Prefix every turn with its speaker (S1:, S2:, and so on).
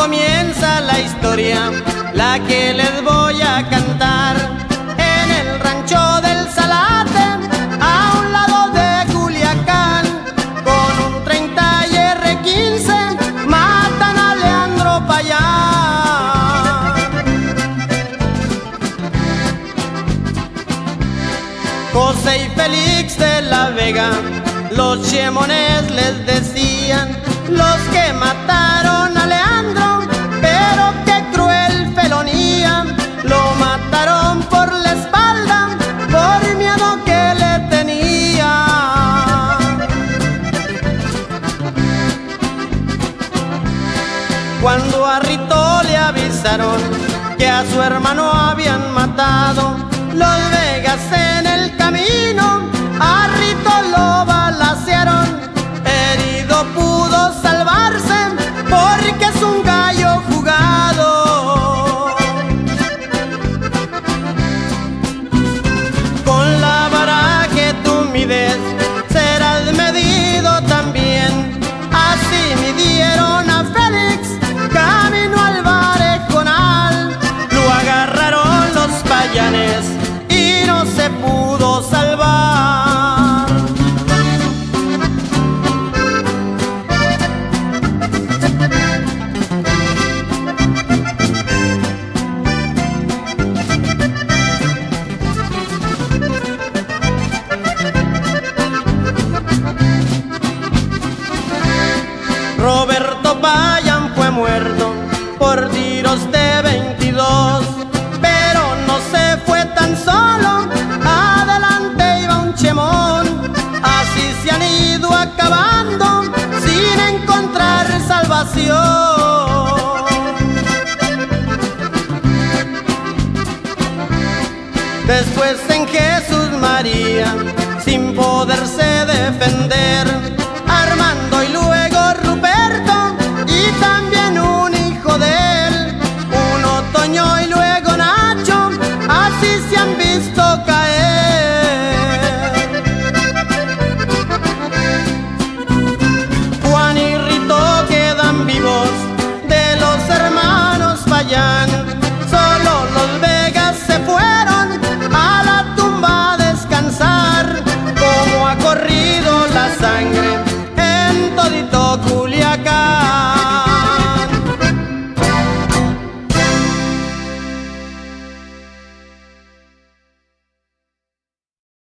S1: comienza la historia, la que les voy a cantar. En el rancho del Salate, a un lado de Culiacán, con un 30 y R15 matan a Leandro Payán. José y Félix de la Vega, los chemones les decían, los que mataron a Leandro, pero qué cruel felonía. Lo mataron por la espalda, por miedo que le tenía. Cuando a Rito le avisaron que a su hermano habían matado, los Vegas en el camino a Rito lo balacearon. Herido pudo salvarse porque es un gallo jugado. Con la vara que tú mides serás medido también. Así midieron a Félix camino al Barejonal. Lo agarraron los payanes y no se pudo salvar. Roberto Payán fue muerto por tiros de 22, pero no se fue tan solo, adelante iba un chemón. Así se han ido acabando sin encontrar salvación. Después en Jesús María